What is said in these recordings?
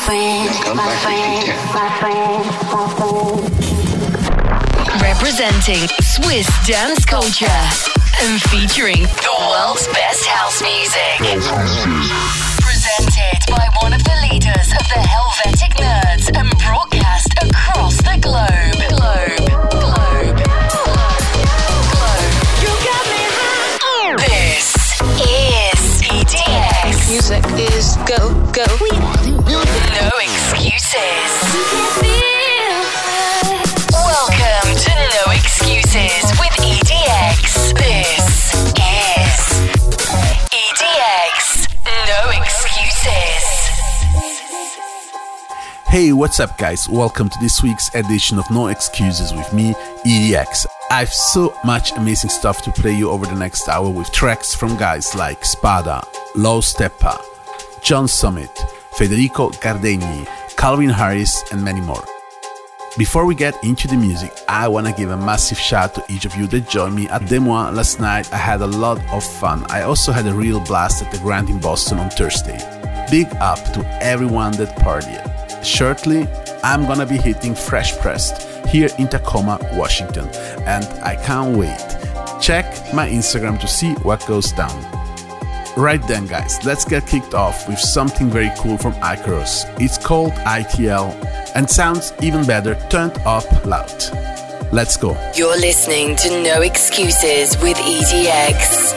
Representing Swiss dance culture and featuring the world's best house music. Presented by one of the leaders of the Helvetic Nerds and broadcast across the globe. You got me high. This is EDX. Music is go. No excuses. Welcome to No Excuses with EDX. This is EDX. No Excuses. Hey, what's up guys? Welcome to this week's edition of No Excuses with me, EDX. I have so much amazing stuff to play you over the next hour with tracks from guys like Spada, Low Steppa, John Summit, Federico Gardegni, Calvin Harris and many more. Before we get into the music, I want to give a massive shout to each of you that joined me at Demois last night. I had a lot of fun. I also had a real blast at the Grand in Boston on Thursday. Big up to everyone that partied. Shortly, I'm gonna be hitting Fresh Pressed here in Tacoma, Washington, and I can't wait. Check my Instagram to see what goes down. Right then guys, let's get kicked off with something very cool from Icarus. It's called ITL and sounds even better turned up loud. Let's go. You're listening to No Excuses with EDX.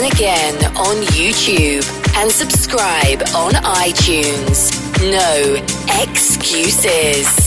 again on YouTube and subscribe on iTunes. No excuses.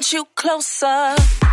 want you closer.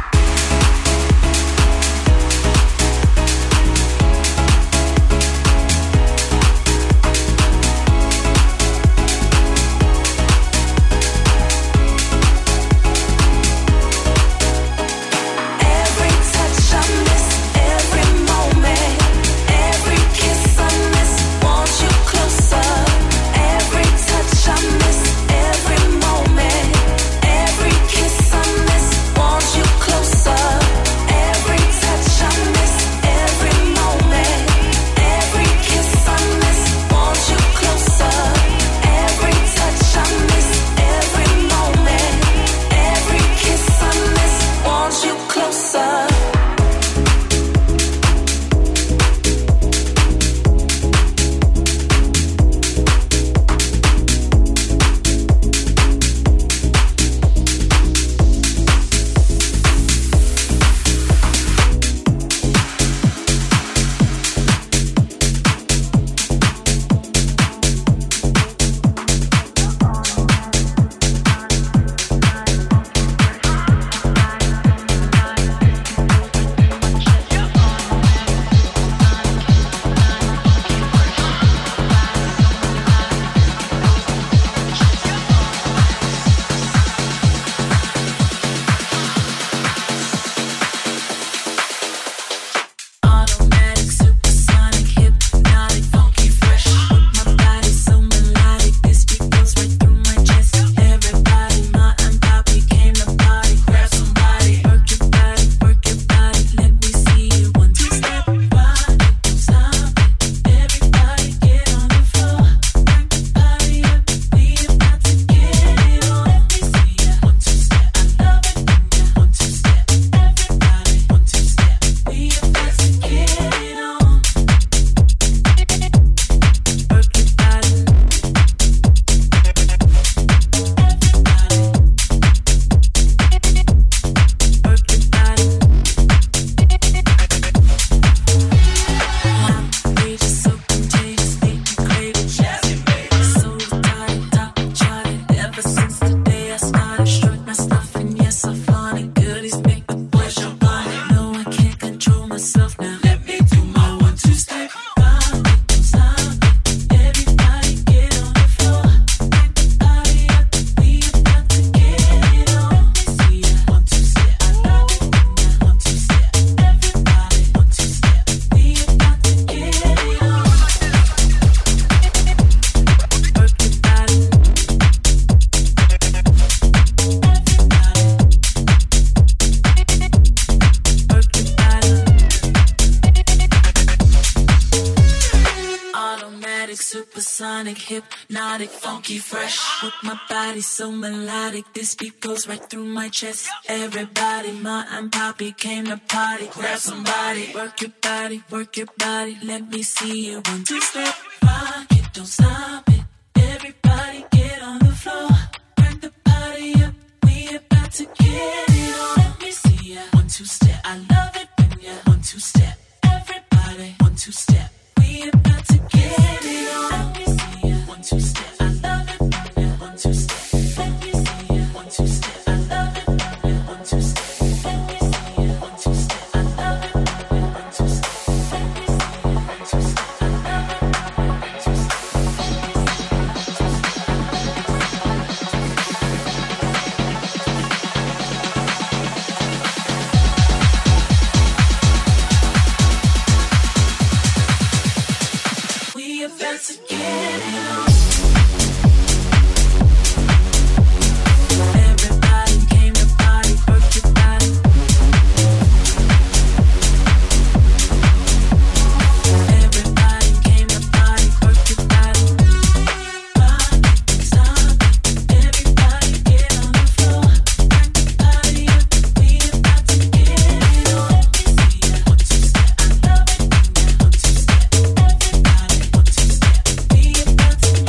Supersonic, hypnotic, funky, fresh. With my body so melodic, this beat goes right through my chest. Everybody, Ma and Poppy came to party. Grab somebody, work your body, let me see you. 1, 2, step, rock it, don't stop it. Everybody get on the floor, crank the party up. We about to get it on. Let me see ya. 1, 2, step, I love it when ya. 1, 2, step, everybody. 1, 2, step. We about to get it on. Let me see ya. 1, 2, step. I love it. Yeah. 1, 2, step. Let me see ya. 1, 2, step. I love it. Yeah. 1, 2, step. Let me see ya. 1, 2, step. I love it. Yeah. 1, 2, step. Let me see ya. 1, 2, step. I love it. 1, 2, step. We about to get it on. Everybody came to party, work your body. Everybody came to party, work your body. Rock it, stop it, everybody get on the floor. Crank the party up, we about to get it on. Let me see ya. 1, 2, step, I love it. 1, 2, step, everybody. 1, 2, step, we about to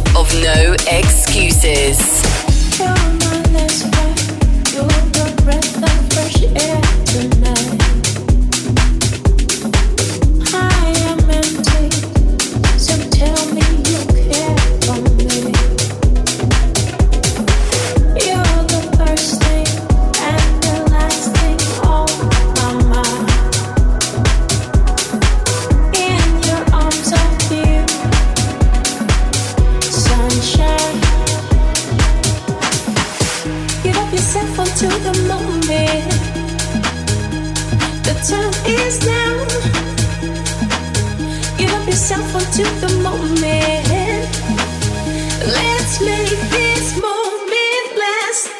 of No Excuses. You're my last breath, you're the breath of fresh air tonight. I am empty, so tell me you care for me. You're the first thing and the last thing on my mind. In your arms I feel sunshine. Give up yourself onto the moment. The time is now. Give up yourself onto the moment. Let's make this moment last.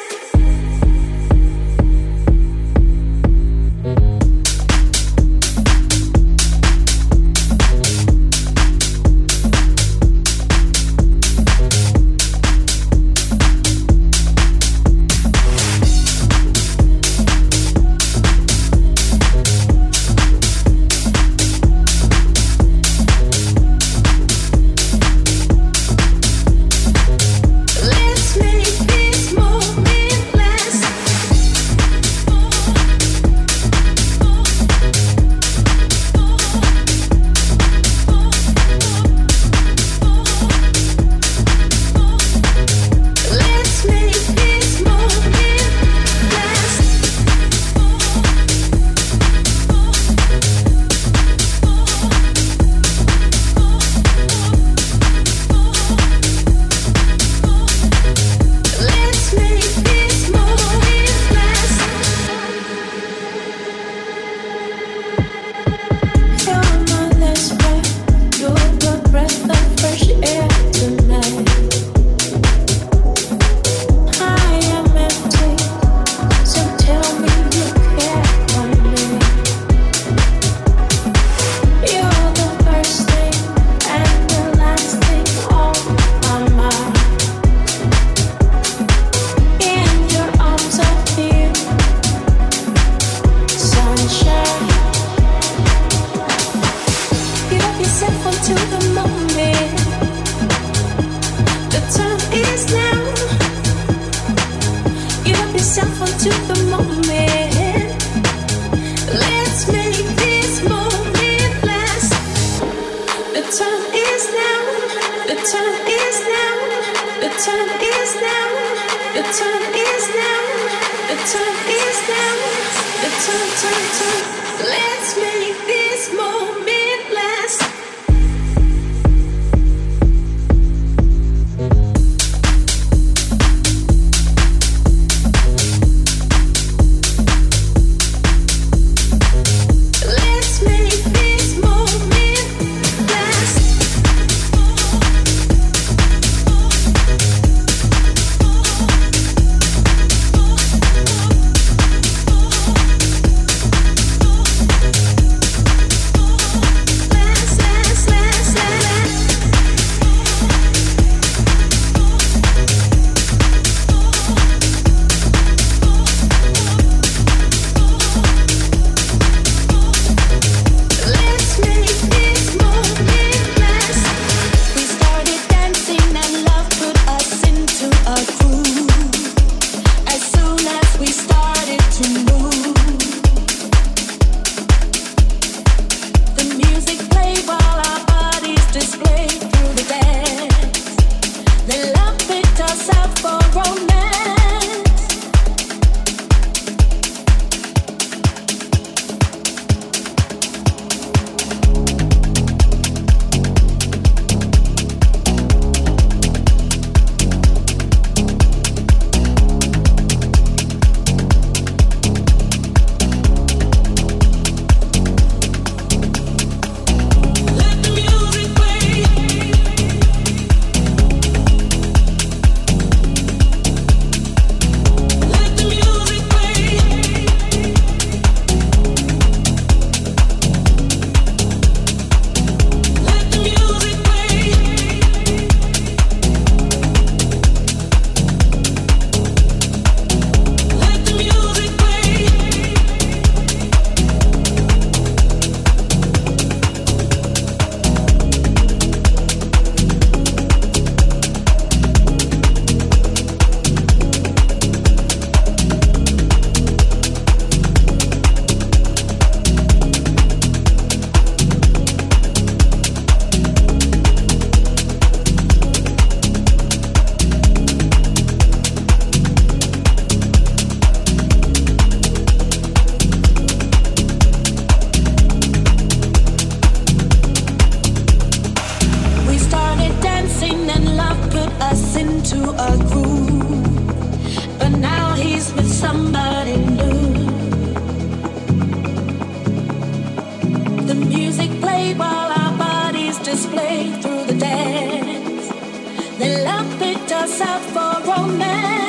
us out for romance.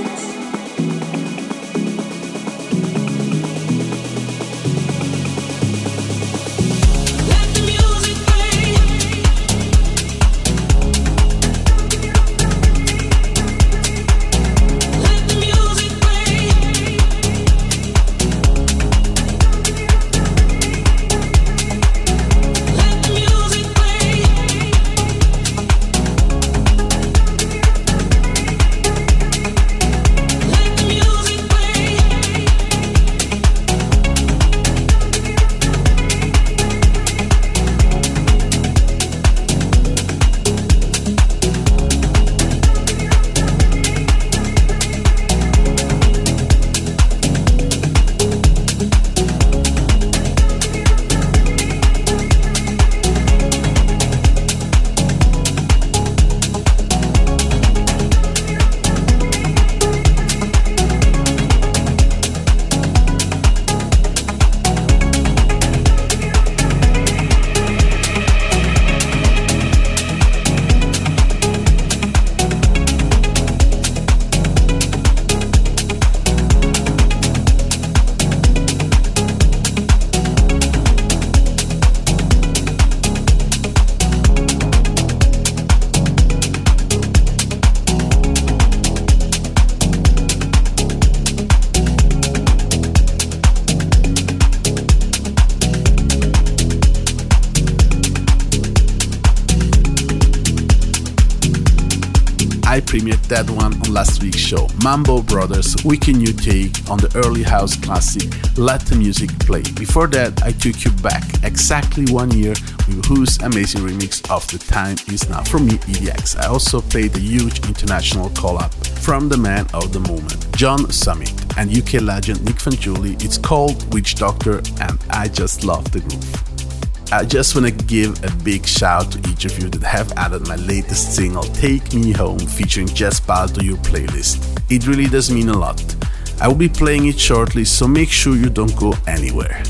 I premiered that one on last week's show. Mambo Brothers' wicked new take on the early house classic Let the Music Play. Before that, I took you back exactly 1 year with Who's amazing remix of The Time Is Now from me, EDX. I also played a huge international collab from the man of the moment, John Summit, and UK legend Nick Fanciulli. It's called Witch Doctor, and I just love the groove. I just want to give a big shout to each of you that have added my latest single, Take Me Home, featuring Jess Ball to your playlist. It really does mean a lot. I will be playing it shortly, so make sure you don't go anywhere.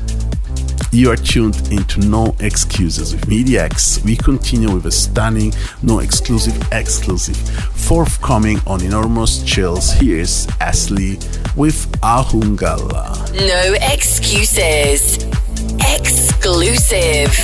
You are tuned into No Excuses with EDX. We continue with a stunning, no exclusive, forthcoming on Enormous Chills. Here's Ashley with Ahungala. No Excuses. Exclusive.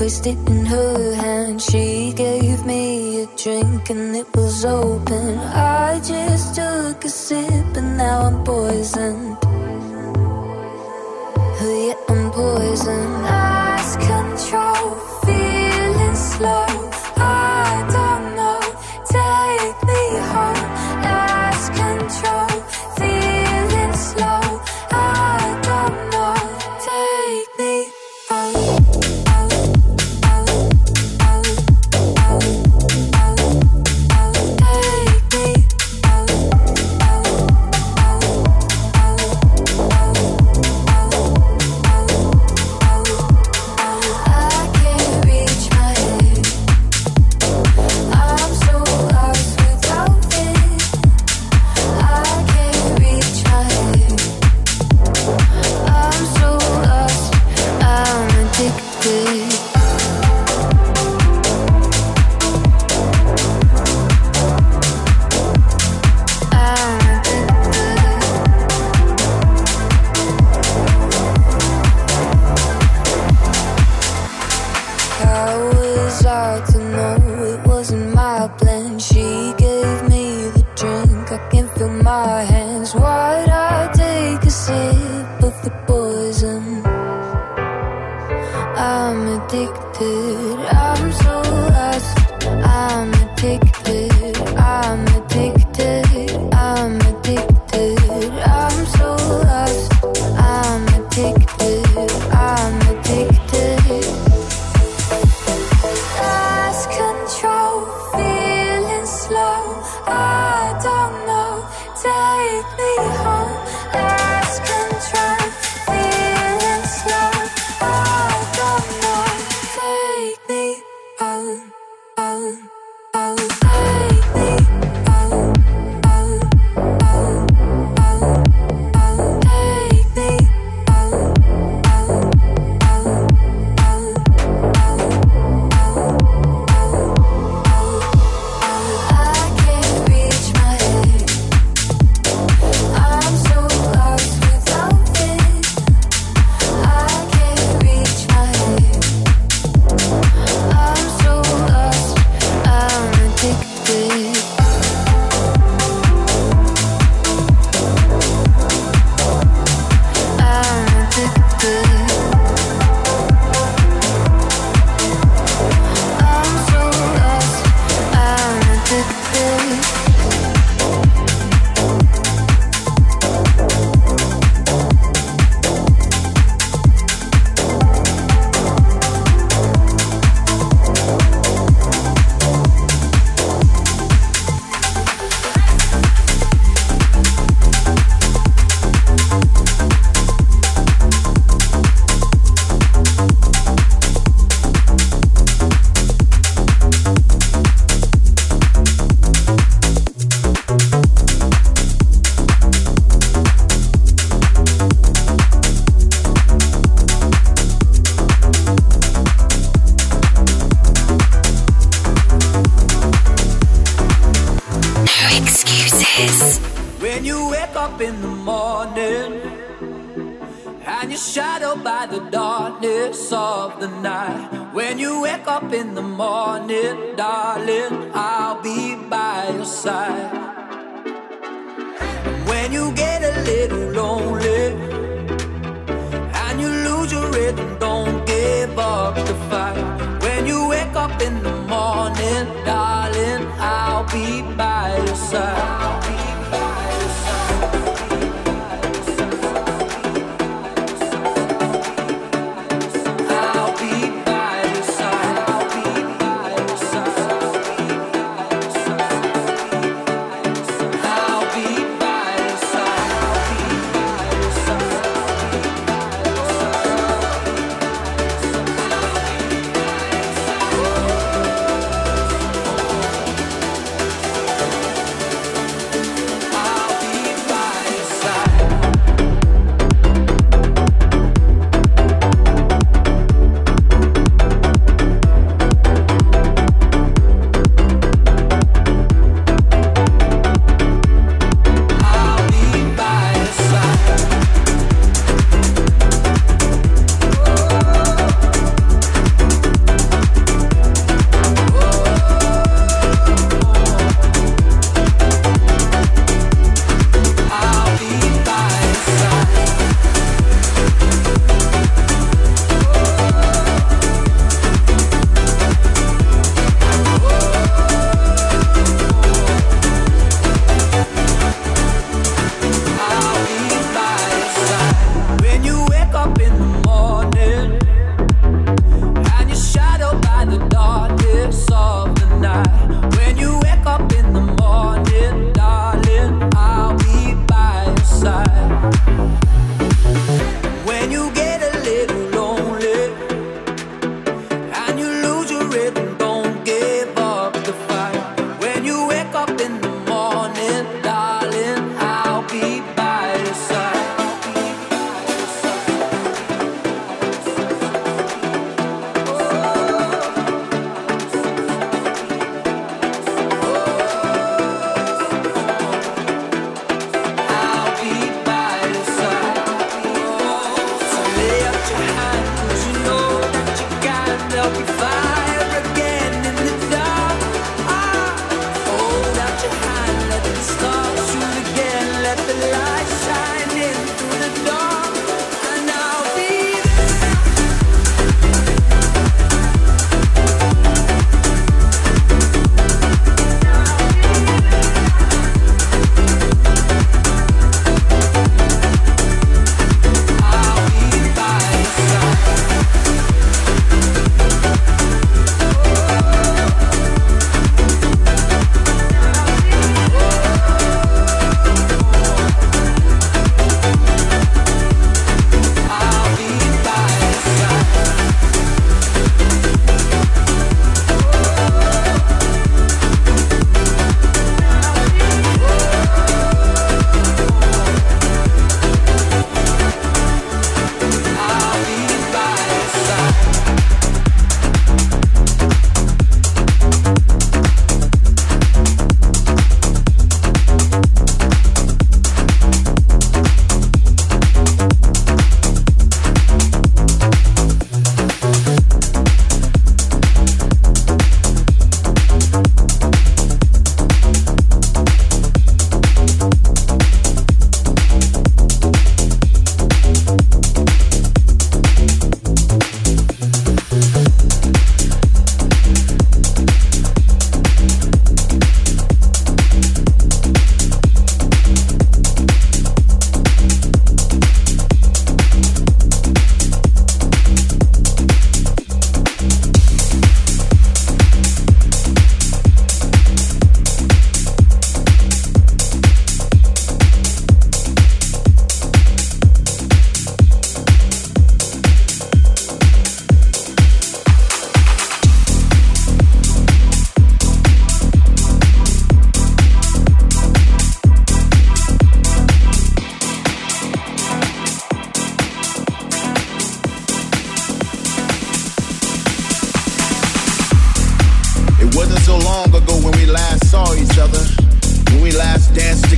placed it in her hand. She gave me a drink and it was open. I just took a sip and now I'm poisoned. Yeah, I'm poisoned. Lost control, feeling slow. I don't know, take me home. Lost control, feeling slow. I don't know, take me home.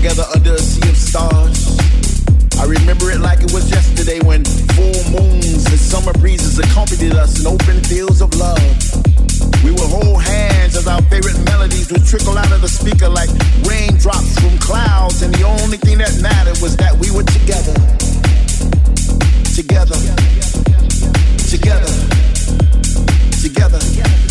together under a sea of stars. I remember it like it was yesterday when full moons and summer breezes accompanied us in open fields of love. We would hold hands as our favorite melodies would trickle out of the speaker like raindrops from clouds, and the only thing that mattered was that we were together. Together. Together. Together.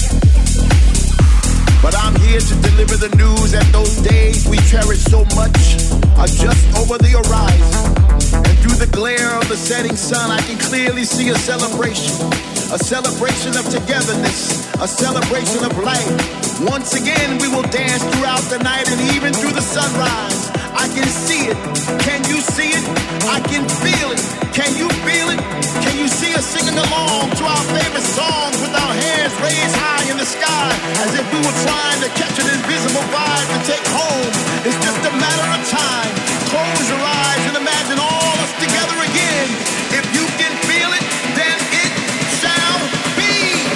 But I'm here to deliver the news that those days we cherish so much are just over the horizon. And through the glare of the setting sun, I can clearly see a celebration of togetherness, a celebration of life. Once again, we will dance throughout the night and even through the sunrise. I can see it. Can you see it? I can feel it. Can you feel it? Can you see us singing along to our favorite songs with our hands raised high in the sky as if we were trying to catch an invisible vibe to take home? It's just a matter of time. Close your eyes and imagine all us together again. If you can feel it, then it shall be.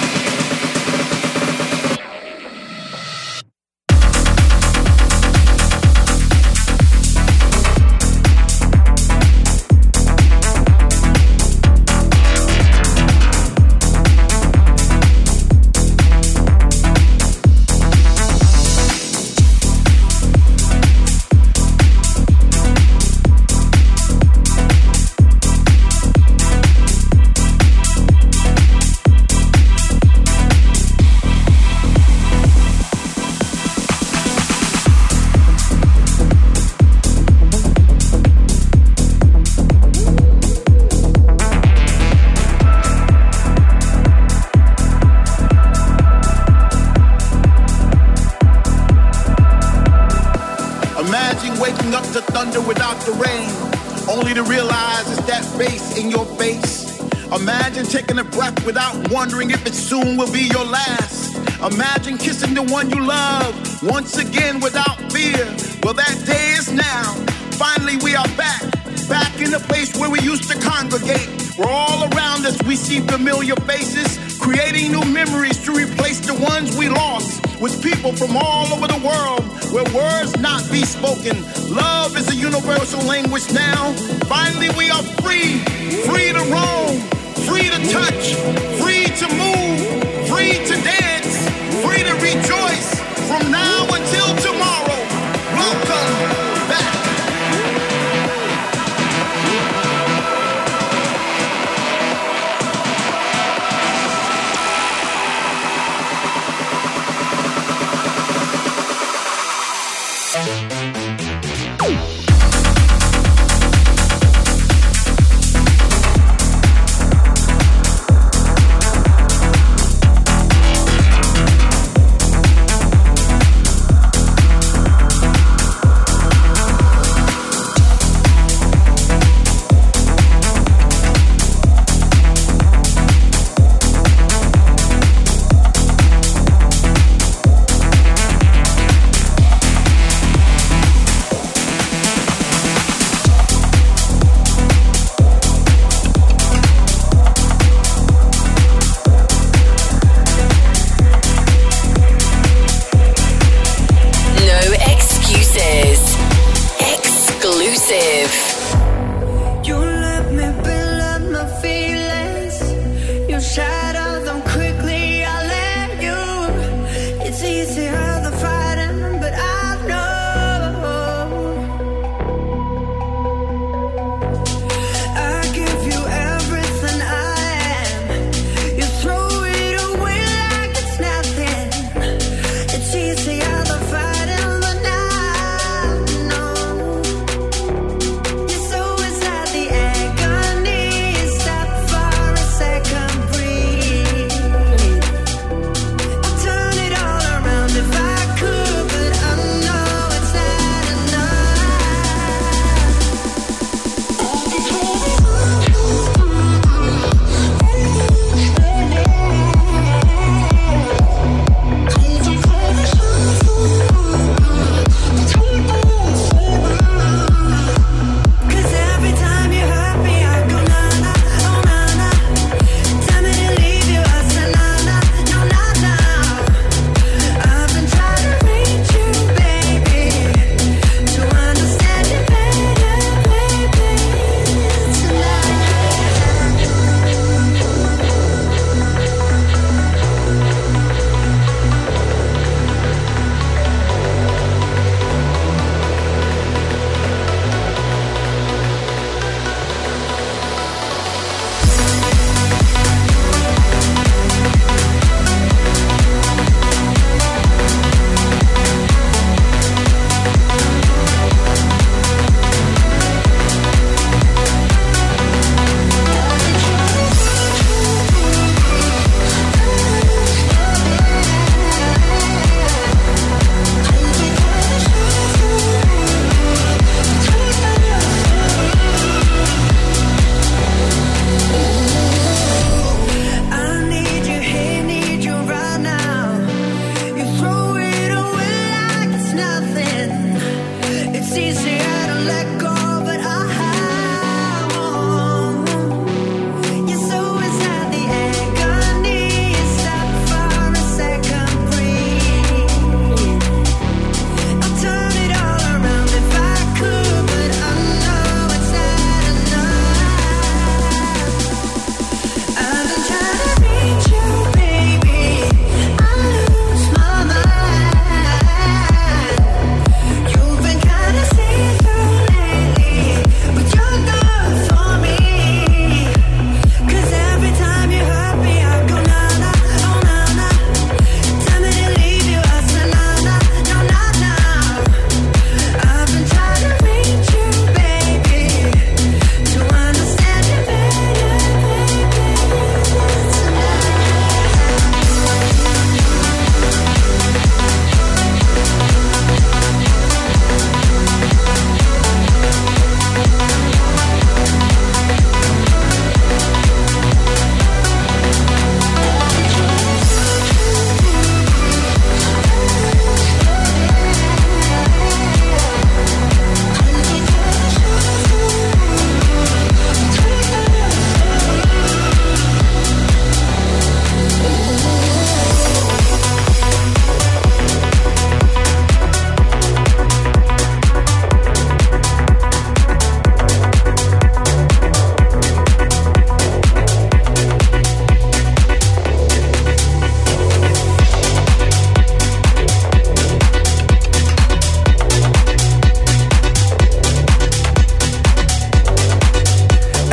Imagine taking a breath without wondering if it soon will be your last. Imagine kissing the one you love once again without fear. Well, that day is now. Finally, we are back in the place where we used to congregate. Where all around us we see familiar faces, creating new memories to replace the ones we lost. With people from all over the world, where words not be spoken. Love is a universal language now. Finally, we are free to roam. Free to touch, free to move, free to dance, free to rejoice from now until tomorrow. Welcome back.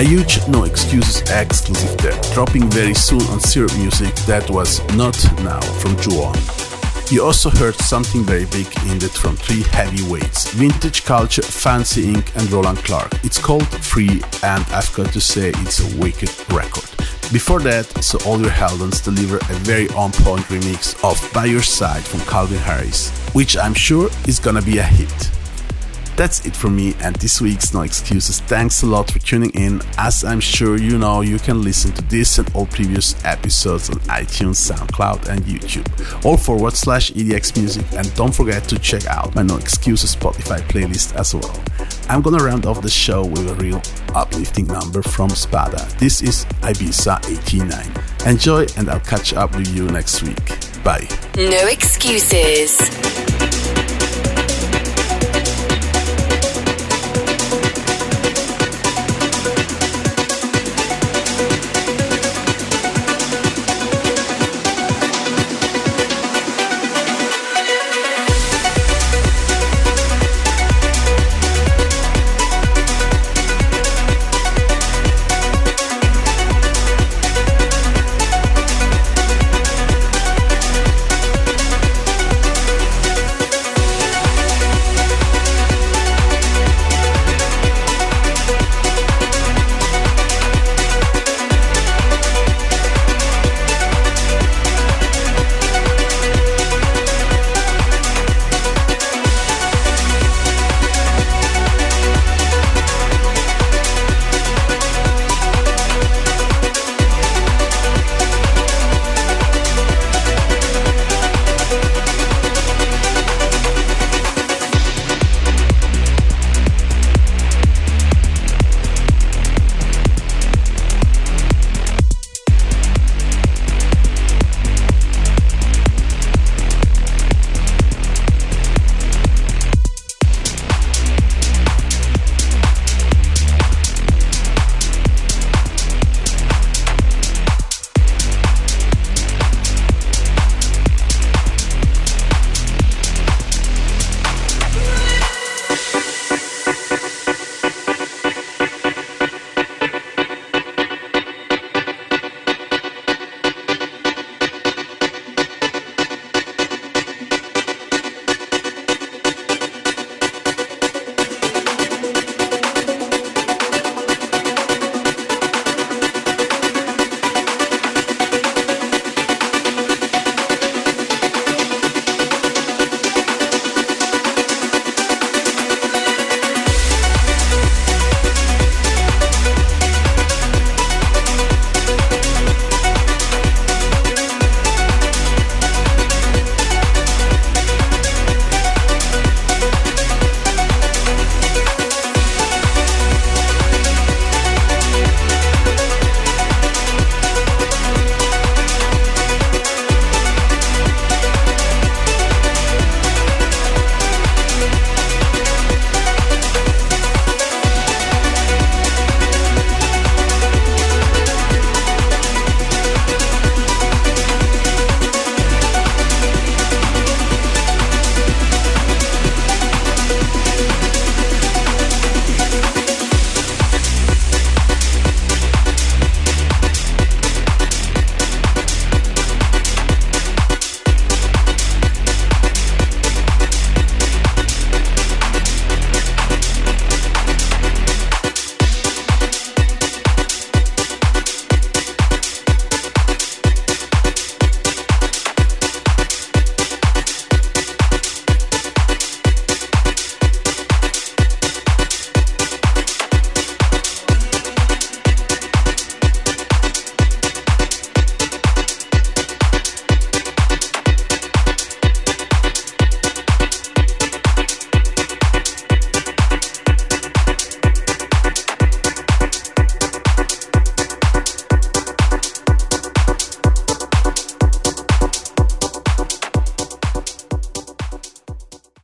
A huge No Excuses exclusive there, dropping very soon on Syrup Music. That was Not Now from Juon. You also heard something very big in that from three heavyweights, Vintage Culture, Fancy Inc. and Roland Clark. It's called Free, and I've got to say it's a wicked record. Before that, So All Your Heldens deliver a very on-point remix of By Your Side from Calvin Harris, which I'm sure is gonna be a hit. That's it from me and this week's No Excuses. Thanks a lot for tuning in. As I'm sure you know, you can listen to this and all previous episodes on iTunes, SoundCloud and YouTube. All /EDX Music, and don't forget to check out my No Excuses Spotify playlist as well. I'm gonna round off the show with a real uplifting number from Spada. This is Ibiza 89. Enjoy, and I'll catch up with you next week. Bye. No Excuses.